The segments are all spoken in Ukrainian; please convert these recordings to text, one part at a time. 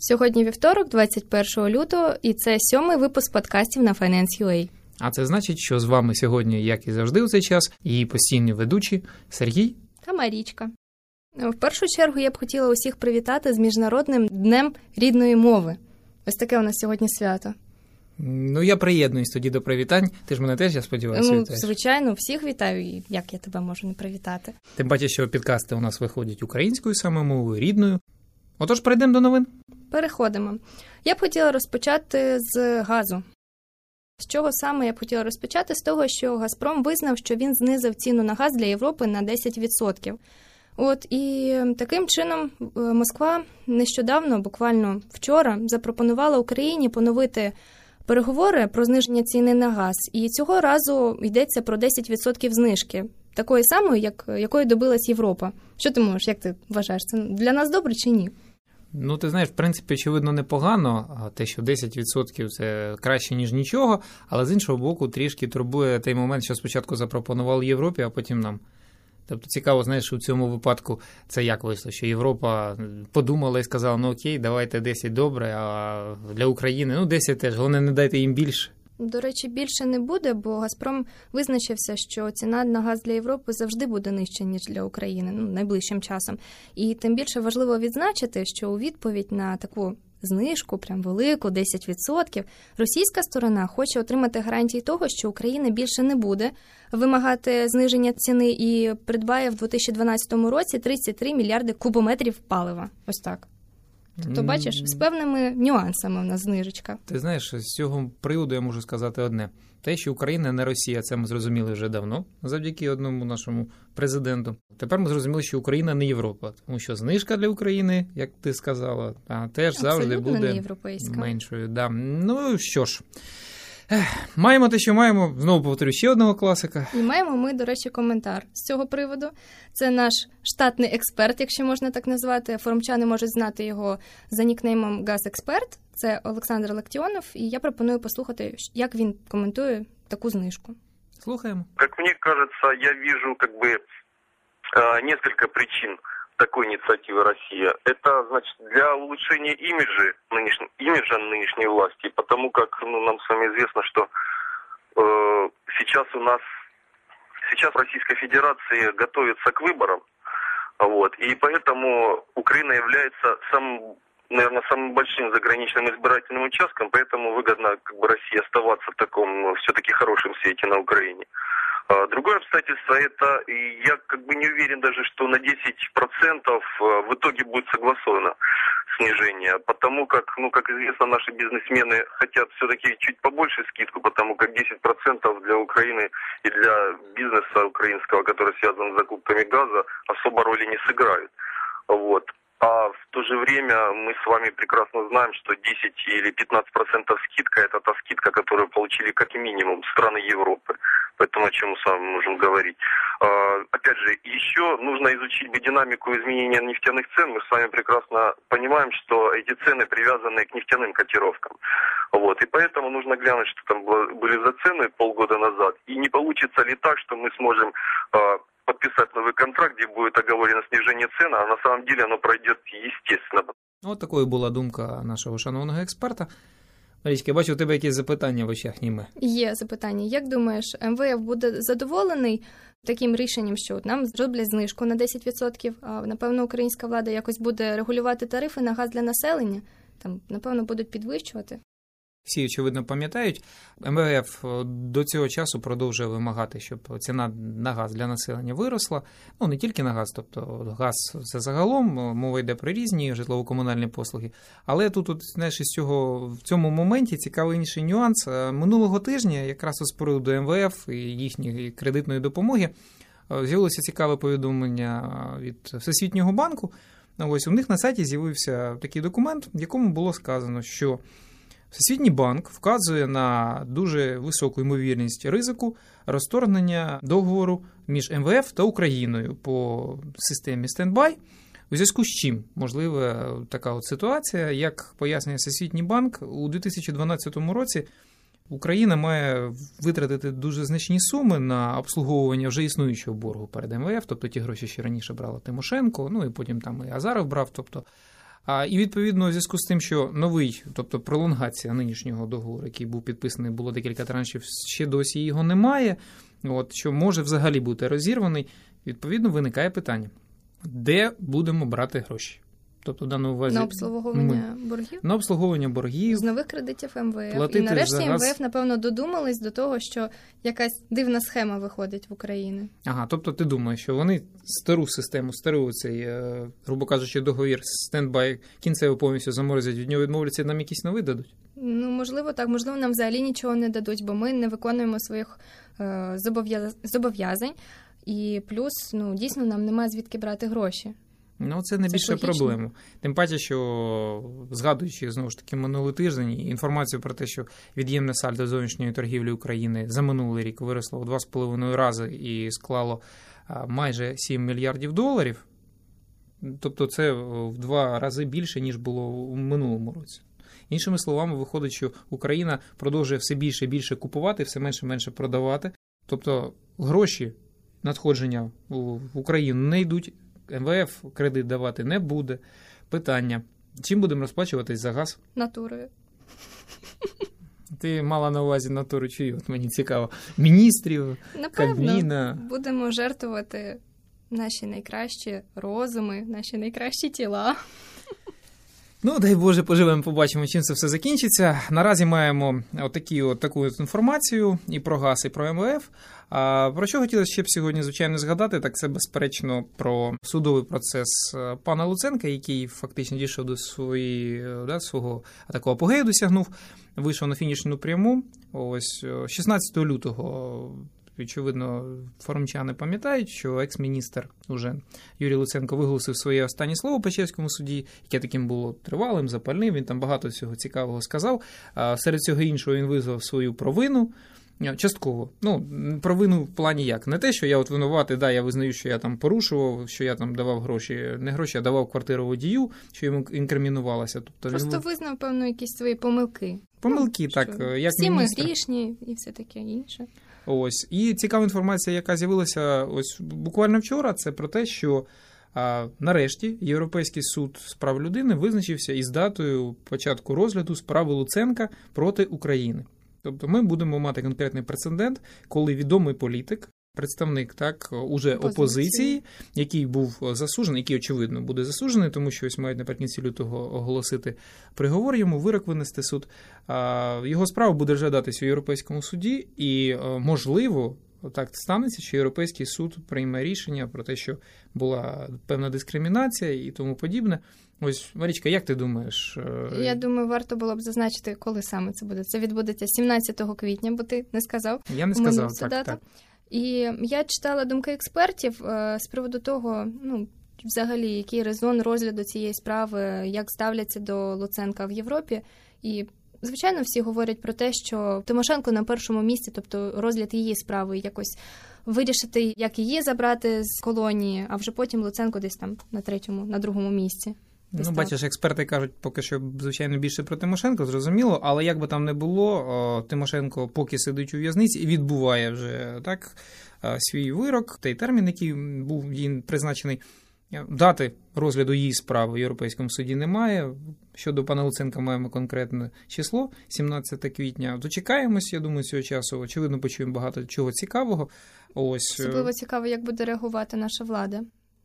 Сьогодні вівторок, 21 лютого, і це 7-й випуск подкастів на Finance.ua. А це значить, що з вами сьогодні, як і завжди у цей час, її постійні ведучі Сергій та Марічка. В першу чергу я б хотіла усіх привітати з Міжнародним днем рідної мови. Ось таке у нас сьогодні свято. Ну, я приєднуюсь тоді до привітань. Ти ж мене теж, я сподіваюся, вітаєш. Звичайно, всіх вітаю, і як я тебе можу не привітати. Тим паче, що підкасти у нас виходять українською саме мовою, рідною. Отож, перейдемо до новин. Переходимо. Я б хотіла розпочати з газу. З чого саме я б хотіла розпочати? З того, що «Газпром» визнав, що він знизив ціну на газ для Європи на 10%. І таким чином Москва нещодавно, буквально вчора, запропонувала Україні поновити переговори про зниження ціни на газ. І цього разу йдеться про 10% знижки. Такої самої, якої добилась Європа. Що ти можеш, як ти вважаєш, це для нас добре чи ні? Ну, ти знаєш, в принципі, очевидно, непогано, те, що 10% – це краще, ніж нічого, але з іншого боку, трішки турбує той момент, що спочатку запропонували Європі, а потім нам. Тобто цікаво, знаєш, у цьому випадку це як вийшло, що Європа подумала і сказала, ну окей, давайте 10 добре, а для України, 10 теж, головне не дайте їм більше. До речі, більше не буде, бо «Газпром» визначився, що ціна на газ для Європи завжди буде нижча, ніж для України, найближчим часом. І тим більше важливо відзначити, що у відповідь на таку знижку, прям велику, 10%, російська сторона хоче отримати гарантії того, що Україна більше не буде вимагати зниження ціни і придбає в 2012 році 33 мільярди кубометрів палива. Ось так. Тобто, бачиш, з певними нюансами в нас знижечка. Ти знаєш, з цього приводу я можу сказати одне. Те, що Україна не Росія, це ми зрозуміли вже давно, завдяки одному нашому президенту. Тепер ми зрозуміли, що Україна не Європа. Тому що знижка для України, як ти сказала, теж завжди буде меншою. Да. Ну, що ж. Маємо те, що маємо. Знову повторю, ще одного класика. І маємо ми, до речі, коментар з цього приводу. Це наш штатний експерт, якщо можна так назвати. Форумчани можуть знати його за нікнеймом «Газексперт». Це Олександр Лактіонов. І я пропоную послухати, як він коментує таку знижку. Слухаємо. Как мне кажется, я вижу несколько причин такой инициативы России. Это, значит, для улучшения имиджа нынешней власти, потому как нам с вами известно, что сейчас в Российской Федерации готовится к выборам, и поэтому Украина является самым большим заграничным избирательным участком, поэтому выгодно России оставаться в таком все-таки хорошем свете на Украине. Другое обстоятельство, это я не уверен даже, что на 10% в итоге будет согласовано снижение, потому как известно, наши бизнесмены хотят все-таки чуть побольше скидку, потому как 10% для Украины и для бизнеса украинского, который связан с закупками газа, особо роли не сыграют. А в то же время мы с вами прекрасно знаем, что 10 или 15% скидка – это та скидка, которую получили как минимум страны Европы. Поэтому о чем мы с вами можем говорить. Опять же, еще нужно изучить бы динамику изменения нефтяных цен. Мы с вами прекрасно понимаем, что эти цены привязаны к нефтяным котировкам. И поэтому нужно глянуть, что там были за цены полгода назад. И не получится ли так, что мы сможем подписать новый контракт, где будет оговорено снижение цен, а на самом деле оно пройдет естественно. От такою була думка нашого шановного експерта. Марічка, я бачу, у тебе якісь запитання в очах німе. Є запитання. Як думаєш, МВФ буде задоволений таким рішенням, що нам зроблять знижку на 10%, а напевно українська влада якось буде регулювати тарифи на газ для населення? Там, напевно, будуть підвищувати? Всі, очевидно, пам'ятають, МВФ до цього часу продовжує вимагати, щоб ціна на газ для населення виросла. Не тільки на газ, тобто газ це загалом, мова йде про різні житлово-комунальні послуги. Але тут, знаєш, в цьому моменті цікавий інший нюанс. Минулого тижня, якраз з приводу МВФ і їхньої кредитної допомоги, з'явилося цікаве повідомлення від Всесвітнього банку. У них на сайті з'явився такий документ, в якому було сказано, що Всесвітній банк вказує на дуже високу ймовірність ризику розторгнення договору між МВФ та Україною по системі стендбай, у зв'язку з чим можлива така ситуація, як пояснює Всесвітній банк, у 2012 році Україна має витратити дуже значні суми на обслуговування вже існуючого боргу перед МВФ, тобто ті гроші, що раніше брала Тимошенко, і потім там і Азаров брав, тобто І, відповідно, у зв'язку з тим, що новий, тобто пролонгація нинішнього договору, який був підписаний, було декілька траншів, ще досі його немає, що може взагалі бути розірваний, відповідно, виникає питання, де будемо брати гроші? Тобто, в даному увазі, на обслуговування боргів? На обслуговування боргів. З нових кредитів МВФ. І нарешті МВФ, напевно, додумались до того, що якась дивна схема виходить в Україну. Ага, тобто ти думаєш, що вони стару систему, старий цей, грубо кажучи, договір стендбай кінцево повністю заморозять, від нього відмовляться і нам якісь нові дадуть? Ну, можливо, так. Можливо, нам взагалі нічого не дадуть, бо ми не виконуємо своїх зобов'язань. І плюс, дійсно, нам немає звідки брати гроші. Це найбільша проблема. Тим паче, що, згадуючи, знову ж таки, минулий тиждень, інформацію про те, що від'ємне сальдо зовнішньої торгівлі України за минулий рік виросло в 2,5 рази і склало майже $7 мільярдів. Тобто це в 2 рази більше, ніж було у минулому році. Іншими словами, виходить, що Україна продовжує все більше і більше купувати, все менше і менше продавати. Тобто гроші, надходження в Україну не йдуть, МВФ кредит давати не буде. Питання, чим будемо розплачуватись за газ? Натурою. Ти мала на увазі натуру чию? От мені цікаво. Міністрів, Кабміна? Напевно, будемо жертвувати наші найкращі розуми, наші найкращі тіла. Дай Боже, поживемо, побачимо, чим це все закінчиться. Наразі маємо таку інформацію і про газ, і про МВФ. Про що хотілося ще б сьогодні, звичайно, згадати, так це, безперечно, про судовий процес пана Луценка, який фактично дійшов до свого такого апогею досягнув, вийшов на фінішну пряму. 16 лютого, очевидно, форумчани пам'ятають, що екс-міністр уже Юрій Луценко виголосив своє останнє слово в Печерському суді, яке таким було тривалим, запальним, він там багато всього цікавого сказав. Серед цього іншого він визнав свою провину. Частково. Провину в плані як? Не те, що я винуватий, я визнаю, що я там порушував, що я там давав гроші, не гроші, а давав квартиру водію, що йому інкримінувалося. Тобто, просто визнав, певно, якісь свої помилки. Помилки, так. Як всі ми грішні і все таке інше. І цікава інформація, яка з'явилася буквально вчора, це про те, що нарешті Європейський суд з прав людини визначився із датою початку розгляду справи Луценка проти України. Тобто ми будемо мати конкретний прецедент, коли відомий політик, представник уже опозиції, який був засуджений, який, очевидно, буде засуджений, тому що мають наприкінці лютого оголосити приговор йому, вирок винести суд. Його справа буде розглядатися у Європейському суді і, можливо, так станеться, що Європейський суд прийме рішення про те, що була певна дискримінація і тому подібне. Марічка, як ти думаєш? Я думаю, варто було б зазначити, коли саме це буде. Це відбудеться 17 квітня, бо ти не сказав. Я не сказав, так. І я читала думки експертів з приводу того, взагалі, який резон розгляду цієї справи, як ставляться до Луценка в Європі. І, звичайно, всі говорять про те, що Тимошенко на першому місці, тобто розгляд її справи, якось вирішити, як її забрати з колонії, а вже потім Луценко десь там на другому місці. Бачиш, експерти кажуть поки що, звичайно, більше про Тимошенко, зрозуміло, але як би там не було, Тимошенко поки сидить у в'язниці і відбуває вже свій вирок, той термін, який був їй призначений. Дати розгляду її справи в Європейському суді немає. Щодо пана Луценка маємо конкретне число, 17 квітня. Дочекаємось, я думаю, цього часу. Очевидно, почуємо багато чого цікавого. Особливо цікаво, як буде реагувати наша влада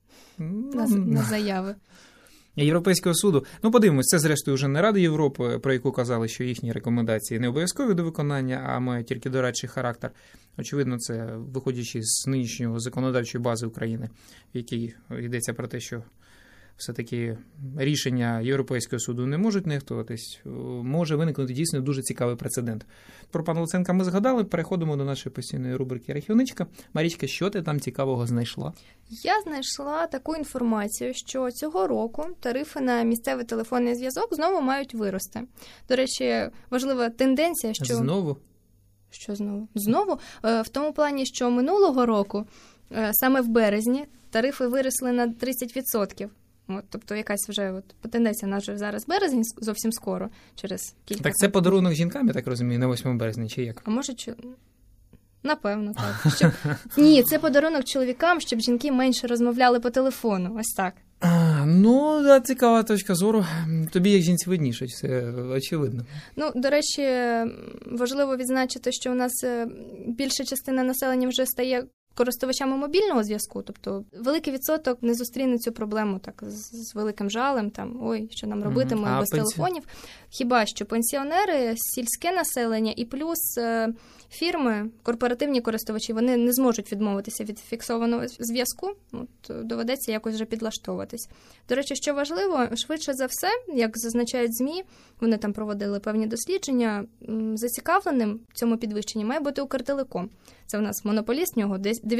на заяви Європейського суду. Подивимось, це зрештою вже не Рада Європи, про яку казали, що їхні рекомендації не обов'язкові до виконання, а мають тільки дорадчий характер. Очевидно, це виходячи з нинішньої законодавчої бази України, в якій йдеться про те, що все-таки рішення Європейського суду не можуть нехтуватись, може виникнути дійсно дуже цікавий прецедент. Про пана Луценка ми згадали, переходимо до нашої постійної рубрики «Архівничка». Марічка, що ти там цікавого знайшла? Я знайшла таку інформацію, що цього року тарифи на місцевий телефонний зв'язок знову мають вирости. До речі, важлива тенденція, що... Знову? Що знову? Знову? В тому плані, що минулого року, саме в березні, тарифи виросли на 30%. Тобто якась вже тенденція, у нас вже зараз березень, зовсім скоро, через кілька. Так це подарунок жінкам, я так розумію, на 8 березня, чи як? А може, напевно, так. Ні, це подарунок чоловікам, щоб жінки менше розмовляли по телефону, ось так. Ну, да, цікава точка зору. Тобі, як жінці, видніше, це очевидно. Ну, до речі, важливо відзначити, що у нас більша частина населення вже стає користувачами мобільного зв'язку, тобто великий відсоток не зустріне цю проблему так з великим жалем, там, ой, що нам робити, ми без телефонів. Хіба що пенсіонери, сільське населення і плюс фірми, корпоративні користувачі, вони не зможуть відмовитися від фіксованого зв'язку, от, доведеться якось вже підлаштовуватись. До речі, що важливо, швидше за все, як зазначають ЗМІ, вони там проводили певні дослідження, зацікавленим в цьому підвищенні має бути Укртелеком. Це в нас монополіст, в нього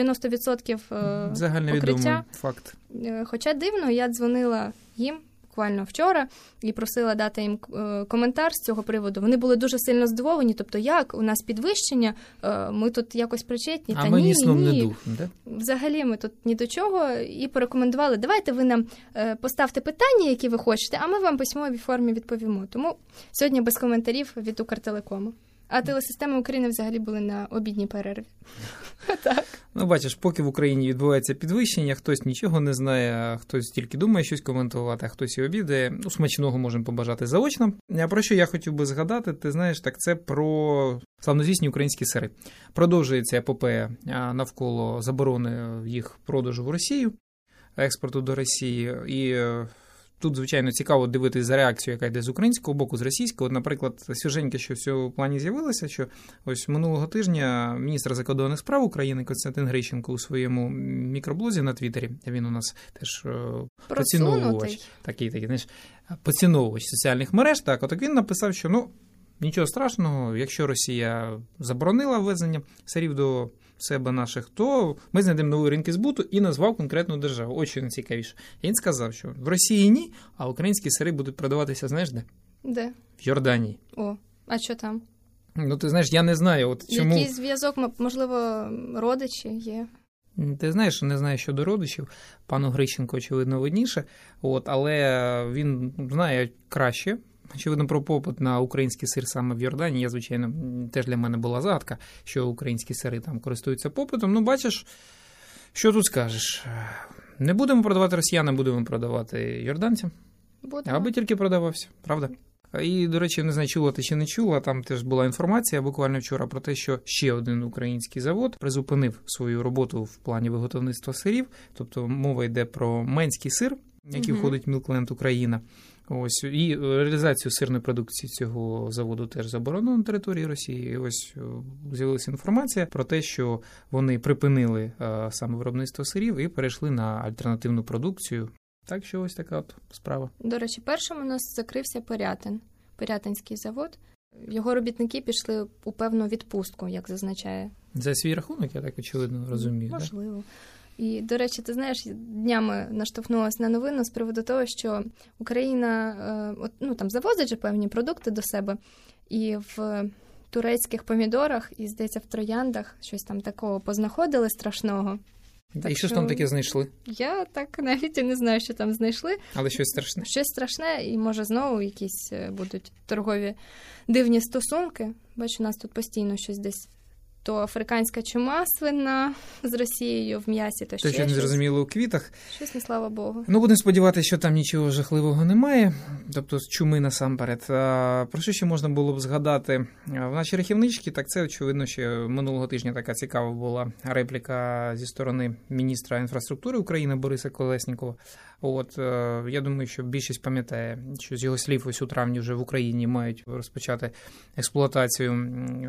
90% загальновідомий факт. Хоча дивно, я дзвонила їм буквально вчора і просила дати їм коментар з цього приводу. Вони були дуже сильно здивовані, тобто як у нас підвищення, ми тут якось причетні, та ні, сном не дух, да? Взагалі ми тут ні до чого, і порекомендували, давайте ви нам поставте питання, які ви хочете, а ми вам в письмовій формі відповімо. Тому сьогодні без коментарів від Укртелекому. А телесистеми України взагалі були на обідній перерві. Так. Ну, бачиш, поки в Україні відбувається підвищення, хтось нічого не знає, а хтось тільки думає щось коментувати, а хтось і обідає. Ну, смачного можемо побажати заочно. А про що я хотів би згадати, ти знаєш, так це про славнозвісні українські сири. Продовжується епопея навколо заборони їх продажу в Росію, експорту до Росії. І тут, звичайно, цікаво дивитися за реакцією, яка йде з українського боку, з російського. От, наприклад, свіженьке, що в цьому плані з'явилося, що ось минулого тижня міністр закордонних справ України Костянтин Грищенко у своєму мікроблозі на Твіттері, він у нас теж поціновувач, такий, знаєш, поціновувач соціальних мереж, так, от він написав, що, нічого страшного, якщо Росія заборонила ввезення сирів до себе наших, то ми знайдемо нові ринки збуту і назвав конкретну державу. Ось що найцікавіше. І він сказав, що в Росії ні, а українські сири будуть продаватися, знаєш де? Де? В Йорданії. О, а що там? Ну, ти знаєш, я не знаю, от чому... Який зв'язок, можливо, родичі є? Ти знаєш, не знаю щодо родичів, пану Грищенко, очевидно, видніше, але він знає краще, очевидно, про попит на український сир саме в Йорданії. Я, звичайно, теж для мене була загадка, що українські сири там користуються попитом. Ну, бачиш, що тут скажеш? Не будемо продавати росіянам, будемо продавати йорданцям. Будемо. Аби тільки продавався, правда? І, до речі, не знаю, чула ти чи не чула, там теж була інформація буквально вчора про те, що ще один український завод призупинив свою роботу в плані виготовництва сирів, тобто мова йде про менський сир, який входить в Мілкленд Україна. Ось, і реалізацію сирної продукції цього заводу теж заборонено на території Росії. І ось з'явилася інформація про те, що вони припинили саме виробництво сирів і перейшли на альтернативну продукцію. Так що ось така от справа. До речі, першим у нас закрився Пирятинський завод. Його робітники пішли у певну відпустку, як зазначає. За свій рахунок, я так очевидно розумію. Можливо. Так? І, до речі, ти знаєш, днями наштовхнулася на новину з приводу того, що Україна там завозить же певні продукти до себе, і в турецьких помідорах, і, здається, в трояндах щось там такого познаходили страшного. Так, і що ж там таке знайшли? Я так навіть і не знаю, що там знайшли. Але щось страшне? Щось страшне, і може знову якісь будуть торгові дивні стосунки. Бачу, у нас тут постійно щось десь. То африканська чума свинна з Росією в м'ясі, то ще щось. Не зрозуміло у квітах. Щось, не слава Богу. Ну, будемо сподіватися, що там нічого жахливого немає, тобто з чуми насамперед. Про що ще можна було б згадати? В нашій рахівничці, так це, очевидно, ще минулого тижня така цікава була репліка зі сторони міністра інфраструктури України Бориса Колеснікова. От, я думаю, що більшість пам'ятає, що з його слів ось у травні вже в Україні мають розпочати експлуатацію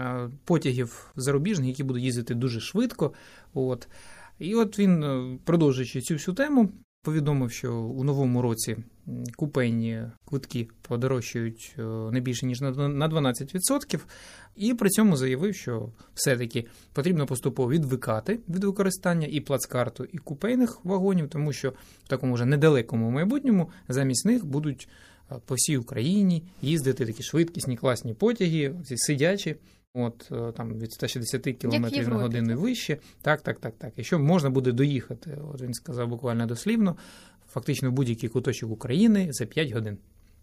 потягів зарубіжних, які будуть їздити дуже швидко. От. І от він, продовжуючи цю всю тему, повідомив, що у новому році купейні квитки подорожчають не більше, ніж на 12%, і при цьому заявив, що все-таки потрібно поступово відвикати від використання і плацкарту, і купейних вагонів, тому що в такому вже недалекому майбутньому замість них будуть по всій Україні їздити такі швидкісні, класні потяги, ці сидячі, от там від 160 км на годину і вище. Так. І що можна буде доїхати, от він сказав буквально дослівно, фактично в будь-який куточок України за 5 годин.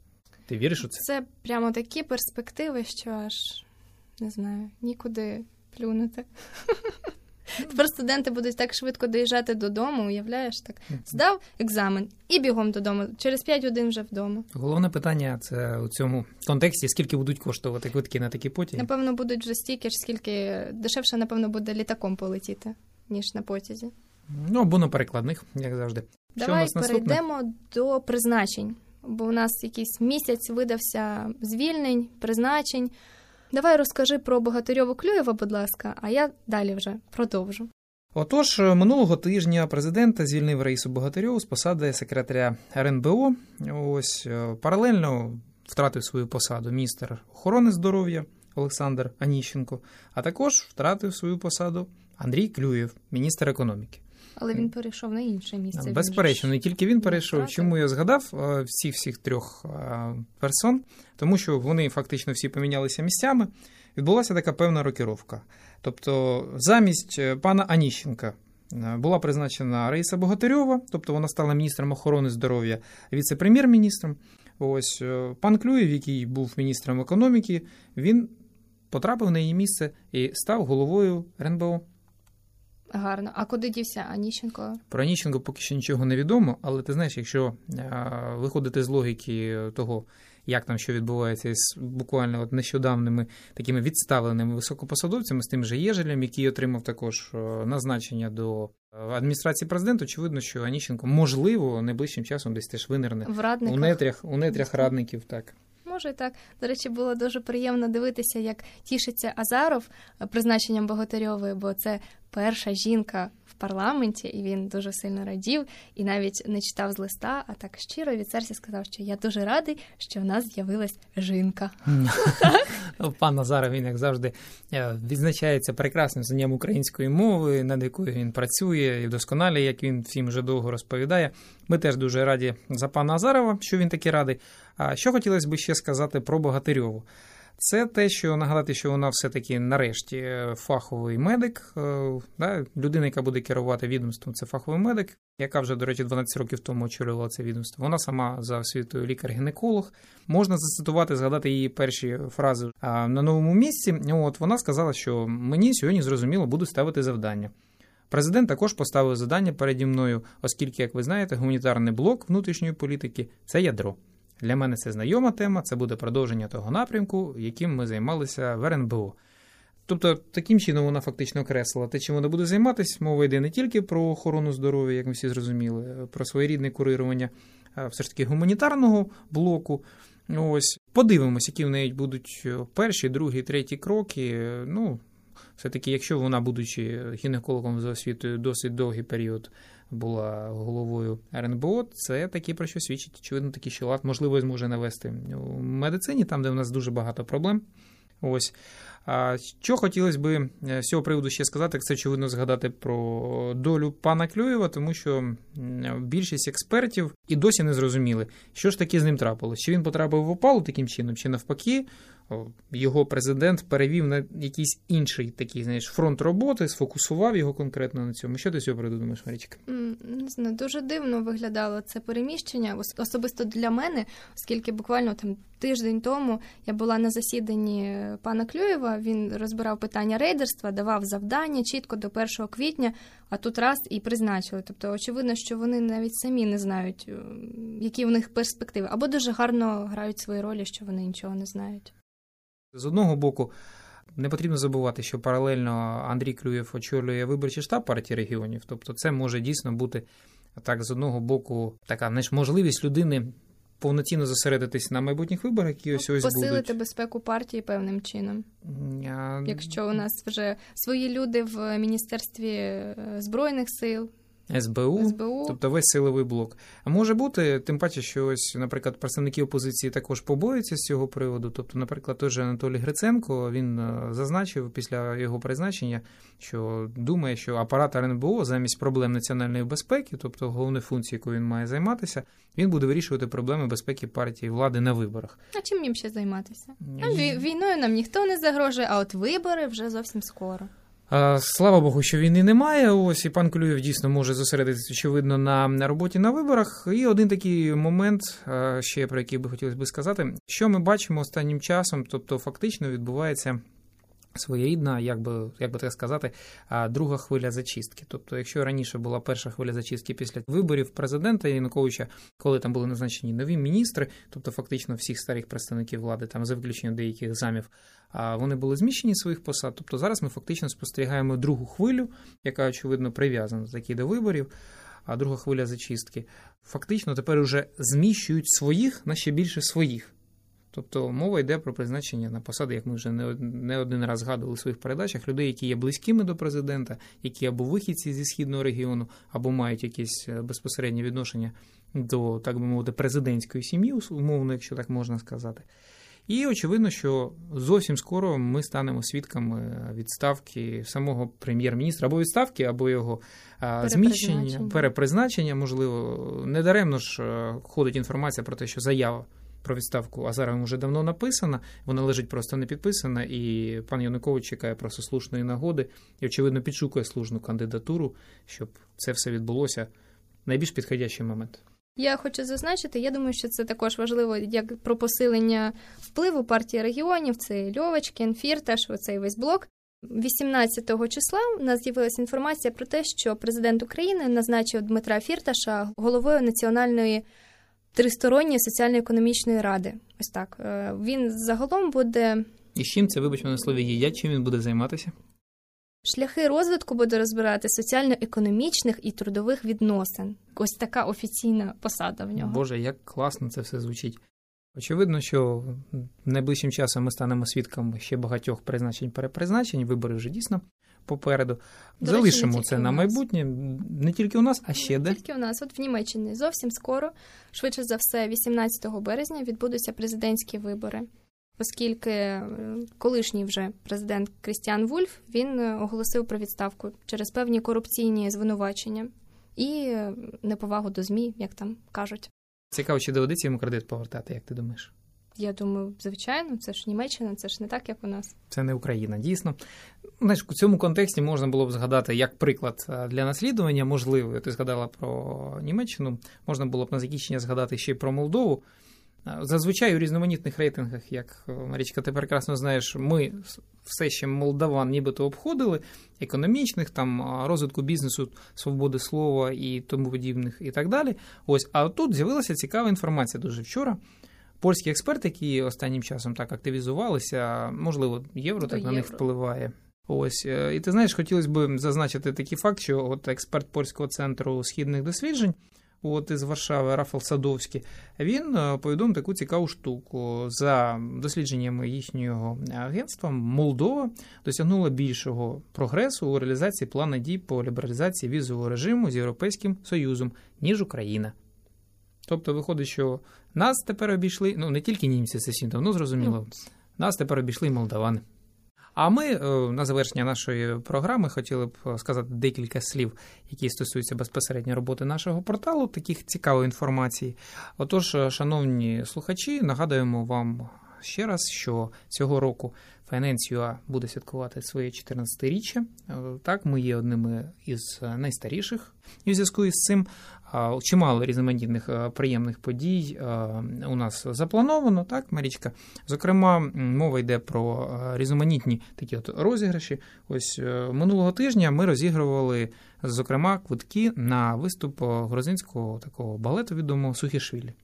Ти віриш у це? Це прямо такі перспективи, що аж, не знаю, нікуди плюнути. Тепер студенти будуть так швидко доїжджати додому, уявляєш, так, здав екзамен і бігом додому, через 5 годин вже вдома. Головне питання – це у цьому контексті, скільки будуть коштувати квитки на такі потяги? Напевно, будуть вже стільки ж, скільки дешевше, напевно, буде літаком полетіти, ніж на потязі. Ну, або на перекладних, як завжди. Давай перейдемо до призначень, бо у нас якийсь місяць видався звільнень, призначень. Давай розкажи про Богатирьова-Клюєва, будь ласка, а я далі вже продовжу. Отож, минулого тижня президент звільнив Раїсу Богатирьову з посади секретаря РНБО. Ось паралельно втратив свою посаду міністр охорони здоров'я Олександр Аніщенко, а також втратив свою посаду Андрій Клюєв, міністр економіки. Але він перейшов на інше місце. Безперечно, не тільки він перейшов. Чому я згадав всіх трьох персон? Тому що вони фактично всі помінялися місцями. Відбулася така певна рокіровка. Тобто замість пана Аніщенка була призначена Раїса Богатирьова, тобто вона стала міністром охорони здоров'я, віце-прем'єр-міністром. Ось пан Клюєв, який був міністром економіки, він потрапив на її місце і став головою РНБО. Гарно. А куди дівся Аніщенко? Про Аніщенко поки що нічого не відомо, але ти знаєш, якщо виходити з логіки того, як там що відбувається з буквально от нещодавними такими відставленими високопосадовцями, з тим же Єжелем, який отримав також назначення до адміністрації президента, очевидно, що Аніщенко, можливо, найближчим часом десь теж винирне у нетрях радників, так. Може і так. До речі, було дуже приємно дивитися, як тішиться Азаров призначенням Богатирьової, бо це перша жінка в парламенті, і він дуже сильно радів, і навіть не читав з листа, а так щиро від серця сказав, що я дуже радий, що в нас з'явилась жінка. Пан Азаров, він, як завжди, відзначається прекрасним знанням української мови, над якою він працює і вдосконалює, як він всім вже довго розповідає. Ми теж дуже раді за пана Азарова, що він таки радий. А що хотілося б ще сказати про Богатирьову? Це те, що нагадати, що вона все-таки нарешті фаховий медик, людина, яка буде керувати відомством, це фаховий медик, яка вже, до речі, 12 років тому очолювала це відомство. Вона сама за освітою лікар-гінеколог. Можна зацитувати, згадати її перші фрази на новому місці. От вона сказала, що мені сьогодні, зрозуміло, будуть ставити завдання. Президент також поставив завдання переді мною, оскільки, як ви знаєте, гуманітарний блок внутрішньої політики – це ядро. Для мене це знайома тема, це буде продовження того напрямку, яким ми займалися в РНБО. Тобто, таким чином вона фактично окреслила те, чим вона буде займатися. Мова йде не тільки про охорону здоров'я, як ми всі зрозуміли, про своєрідне курирування все ж таки гуманітарного блоку. Ось, подивимось, які в неї будуть перші, другі, треті кроки. Ну, все-таки, якщо вона, будучи гінекологом за освітою досить довгий період, була головою РНБО, це таки про що свідчить. Очевидно, такий ще лад, можливо, зможе навести у медицині, там, де в нас дуже багато проблем. Ось. А що хотілося б з цього приводу ще сказати, це, очевидно, згадати про долю пана Клюєва, тому що більшість експертів і досі не зрозуміли, що ж таки з ним трапилось. Чи він потрапив в опалу таким чином, чи навпаки, його президент перевів на якийсь інший такий, знаєш, фронт роботи, сфокусував його конкретно на цьому. Що ти з цього приводу думаєш, Марічка? Не знаю, дуже дивно виглядало це переміщення, особисто для мене, оскільки буквально там тиждень тому я була на засіданні пана Клюєва, він розбирав питання рейдерства, давав завдання чітко до 1 квітня, а тут раз і призначили. Тобто, очевидно, що вони навіть самі не знають, які в них перспективи, або дуже гарно грають свої ролі, що вони нічого не знають. З одного боку, не потрібно забувати, що паралельно Андрій Клюєв очолює виборчий штаб партії регіонів. Тобто це може дійсно бути, так, з одного боку, така можливість людини повноцінно зосередитись на майбутніх виборах, які ось будуть. Посилити безпеку партії певним чином. Якщо у нас вже свої люди в Міністерстві Збройних сил, СБУ, тобто весь силовий блок. А може бути, тим паче, що ось, наприклад, представники опозиції також побоюються з цього приводу. Тобто, наприклад, той же Анатолій Гриценко, він зазначив після його призначення, що думає, що апарат РНБО замість проблем національної безпеки, тобто головної функції, якою він має займатися, він буде вирішувати проблеми безпеки партії влади на виборах. А чим їм ще займатися? Війною нам ніхто не загрожує, а от вибори вже зовсім скоро. Слава Богу, що війни немає. Ось і пан Клюєв дійсно може зосередитися, очевидно, на роботі на виборах. І один такий момент, ще про який би хотілося б сказати, що ми бачимо останнім часом, тобто фактично відбувається своєрідна, як би так сказати, друга хвиля зачистки. Тобто, якщо раніше була перша хвиля зачистки після виборів президента Януковича, коли там були назначені нові міністри, тобто фактично всіх старих представників влади, там за виключенням деяких замів, вони були зміщені з своїх посад. Тобто зараз ми фактично спостерігаємо другу хвилю, яка, очевидно, прив'язана таки до виборів, а друга хвиля зачистки. Фактично тепер уже зміщують своїх на ще більше своїх. Тобто мова йде про призначення на посади, як ми вже не один раз згадували у своїх передачах, людей, які є близькими до президента, які або вихідці зі східного регіону, або мають якесь безпосереднє відношення до, так би мовити, президентської сім'ї, умовно, якщо так можна сказати. І очевидно, що зовсім скоро ми станемо свідками відставки самого прем'єр-міністра, або відставки, або його зміщення, перепризначення, можливо. Недаремно ж ходить інформація про те, що заява про відставку Азарова вже давно написана, вона лежить просто не підписана, і пан Янукович чекає просто слушної нагоди і, очевидно, підшукує слушну кандидатуру, щоб це все відбулося в найбільш підходящий момент. Я хочу зазначити, я думаю, що це також важливо, як про посилення впливу партії регіонів, це Льовочкін, Фірташ, оцей весь блок. 18 числа у нас з'явилася інформація про те, що президент України назначив Дмитра Фірташа головою Національної тристоронньої соціально-економічної ради. Ось так. Він загалом буде... І з чим це, вибачте на слові, їдять, чим він буде займатися? Шляхи розвитку буде розбирати соціально-економічних і трудових відносин. Ось така офіційна посада в нього. Боже, як класно це все звучить. Очевидно, що найближчим часом ми станемо свідками ще багатьох призначень-перепризначень, вибори вже дійсно попереду. Залишимо це на майбутнє. Не тільки у нас, а ще де? Не тільки у нас. От в Німеччині зовсім скоро, швидше за все, 18 березня відбудуться президентські вибори. Оскільки колишній вже президент Крістіан Вульф, він оголосив про відставку через певні корупційні звинувачення і неповагу до ЗМІ, як там кажуть. Цікаво, чи доведеться йому кредит повертати, як ти думаєш? Я думаю, звичайно, це ж Німеччина, це ж не так, як у нас. Це не Україна, дійсно. Знаєш, у цьому контексті можна було б згадати як приклад для наслідування, можливо, ти згадала про Німеччину, можна було б на закінчення згадати ще й про Молдову. Зазвичай у різноманітних рейтингах, як, Марічка, ти прекрасно знаєш, ми все ще молдаван нібито обходили, економічних, там, розвитку бізнесу, свободи слова і тому подібних і так далі. Ось, а тут з'явилася цікава інформація дуже вчора. Польські експерти, які останнім часом так активізувалися, можливо, євро так на них впливає. Ось, і ти знаєш, хотілося б зазначити такий факт, що от експерт Польського центру східних досліджень, от із Варшави, Рафал Садовський, він повідомив таку цікаву штуку. За дослідженнями їхнього агентства, Молдова досягнула більшого прогресу у реалізації плану дій по лібералізації візового режиму з Європейським Союзом, ніж Україна. Тобто виходить, що нас тепер обійшли, не тільки німці, це всім давно зрозуміло, нас тепер обійшли і молдавани. А ми на завершення нашої програми хотіли б сказати декілька слів, які стосуються безпосередньо роботи нашого порталу, таких цікавої інформації. Отож, шановні слухачі, нагадуємо вам ще раз, що цього року Finance.ua буде святкувати своє 14-річчя. Так, ми є одними із найстаріших. І в зв'язку із цим чимало різноманітних приємних подій у нас заплановано, так, Марічка? Зокрема, мова йде про різноманітні такі от розіграші. Ось минулого тижня ми розігрували, зокрема, квитки на виступ грузинського такого балету відомого Сухішвілі.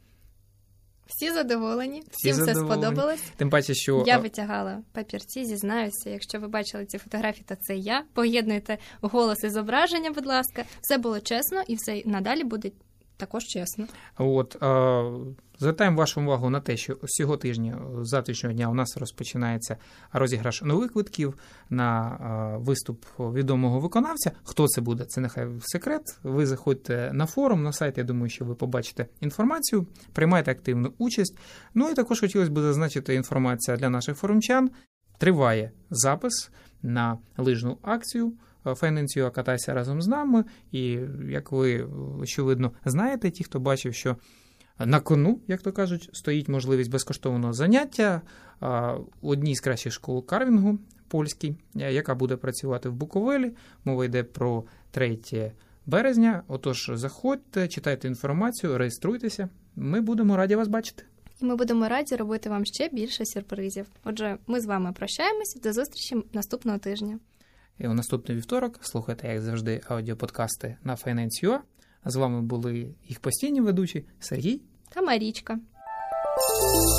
Всі задоволені, всім все сподобалось. Тим паче, що... Я витягала папірці, зізнаюся. Якщо ви бачили ці фотографії, то це я. Поєднуйте голос і зображення, будь ласка. Все було чесно і все надалі буде також чесно. От, звертаємо вашу увагу на те, що цього тижня, з завтрашнього дня, у нас розпочинається розіграш нових квитків на виступ відомого виконавця. Хто це буде? Це нехай секрет. Ви заходьте на форум, на сайт, я думаю, що ви побачите інформацію, приймайте активну участь. Ну і також хотілося б зазначити інформація для наших форумчан. Триває запис на лижну акцію Finance.ua «Катайся разом з нами». І, як ви, очевидно, знаєте, ті, хто бачив, що на кону, як то кажуть, стоїть можливість безкоштовного заняття у одній з кращих школ карвінгу польській, яка буде працювати в Буковелі. Мова йде про 3 березня. Отож, заходьте, читайте інформацію, реєструйтеся. Ми будемо раді вас бачити. І ми будемо раді робити вам ще більше сюрпризів. Отже, ми з вами прощаємось. До зустрічі наступного тижня. І у наступний вівторок слухайте, як завжди, аудіоподкасти на Finance.ua. А з вами були їх постійні ведучі Сергій та Марічка.